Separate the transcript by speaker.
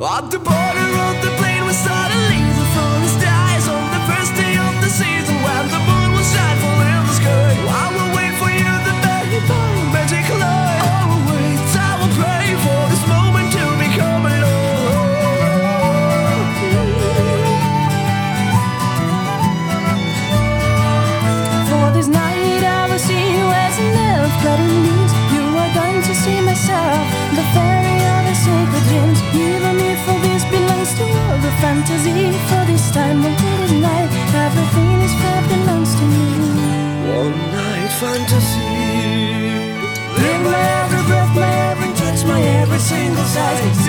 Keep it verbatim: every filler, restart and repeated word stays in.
Speaker 1: At the border of the plane we suddenly the forest dies on the first day of the season when the moon will shine full in the sky. I will wait for you, the very magic light. I will wait, I will pray for this moment to become alone. For this night I will see you as an elf clad in leaves. You are going to see myself, the fairy of the sacred dreams. Even if all this belongs to all the fantasy, for this time of good night, everything is fair belongs to me. One night fantasy. Live my every breath, my every touch, my every single sight.